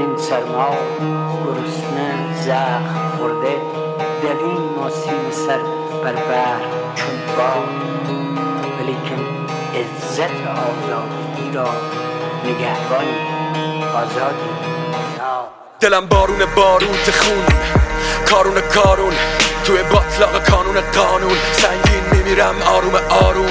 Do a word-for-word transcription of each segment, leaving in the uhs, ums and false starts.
این سرما گرسنه زخم خورده، دویم ما سیم سر بر بر چون باد، ولیکن عزت آزادی را نگهبان آزادی آزاد. دلم بارون باروت خون، کارون کارون توی باطلاق کانون قانون، سنگین میمیرم آروم آروم.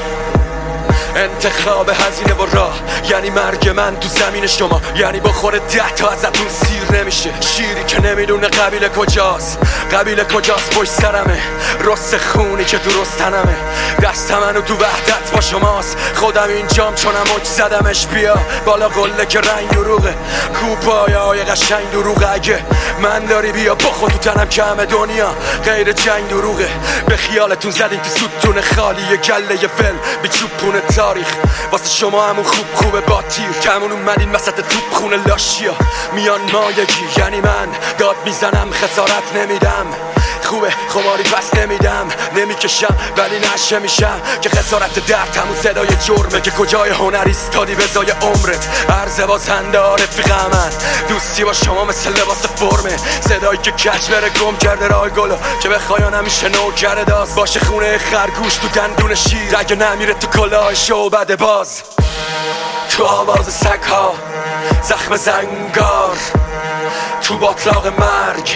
انتخاب هزینه و راه یعنی مرگ من تو زمین شما، یعنی بخوره ده تا ازتون سیر نمیشه. شیری که نمیدونه قبیله کجاست، قبیله کجاست پشت سرمه، رست خونی که تو رستنمه. دست منو تو وحدت با شماست، خودم اینجام چونم مج زدمش. بیا بالا قله که رنگ دروغه، کوپای های قشنگ دروغه. اگه من داری بیا بخو تو تنم که همه دنیا غیر جنگ دروغه. به خیالتون زدین تو ستون خالی یه گله یه فل بی چوبونه تاریخ، واسه شما همون خوب خوبه با تیر. کمون اومدین وسط توپ خونه لاشیا، میان مایگی یعنی من داد میزنم خسارت نمیدم. خوبه خماری پس نمیدم، نمیکشم ولی نشه میشم که خسارت درد همون صدای جرمه. که کجای هنر ایستادی به زای عمرت، عرض بازنده رفیق من. دوستی با شما مثل لباس فرمه، صدایی که کج بره گم کرده راه گلو، که بخواین همیشه نوکر داست باشه خونه خرگوش تو دندون شیر. اگه نمیره تو کلاه شعبده باز، تو آواز سگ ها زخم زنگار، تو باطلاق مرگ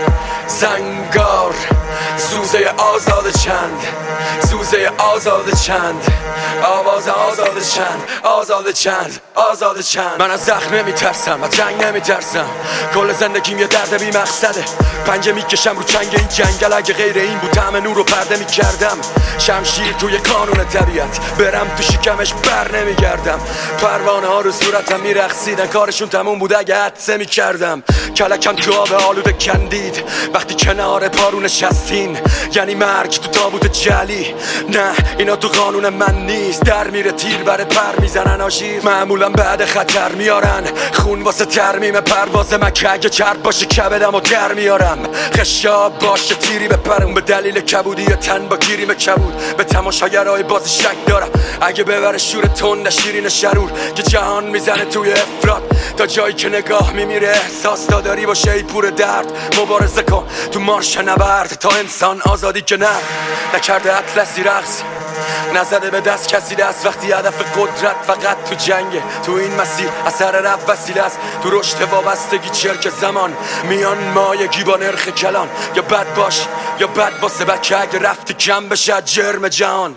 زنگار. سوزه آزاد چند، سوزه آزاد چند، آواز آزاد چند، آزاد چند، آزاد چند. من از زخم نمیترسم، از جنگ نمیترسم، کل زندگیم یه درد بی مقصده. پنجه میکشم رو چنگ این جنگل، اگه غیر این بود طعم نور رو پرده میکردم. شمشیر توی قانون طبیعت، برم تو شکمش بر نمیگردم. پروانه ها رو صورتم میرقصیدن، کارشون تموم بود اگه حدسه میکردم. کلکم تو آب آلوده کندید وقتی کنار پارو نشستین، یعنی مرگ تو تابوت جلی. نه اینا تو قانون من نیست، در میره تیر بره پر میزنن آشیر. معمولا بعد خطر میارن خون واسه ترمیم پرواز مکه، اگه چرب باشه کبدم و در میارم. خشاب باشه تیری بپرم، به دلیل کبودی یا تن با گیریم کبود. به تماشاگرای باز شک دارم، اگه ببره شور تند شیرین شرور که جهان میزنه توی افراد. تا جایی که نگاه میمیره احساس داری باشه ای پور درد. مبارزه کن تو مارش نبرد تا انسان آزادی که نه نکرده اطلسی رقص، نزده به دست کسی دست. وقتی هدف قدرت فقط تو جنگه، تو این مسیر اثر رفت وسیله است. تو رشد وابستگی چرک زمان، میان مایگی با نرخ کلان. یا بد باش یا بد واسه بکه، اگه رفتی کم بشه جرم جهان.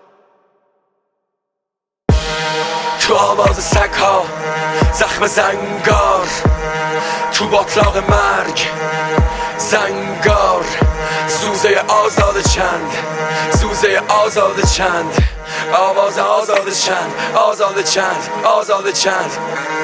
تو آواز سگ ها زخم زنگار، تو باطلاق مرگ زنگار. سوزه آزاد چند، سوزه آزاد چند، آواز آزاد چند، آزاد چند، آزاد چند.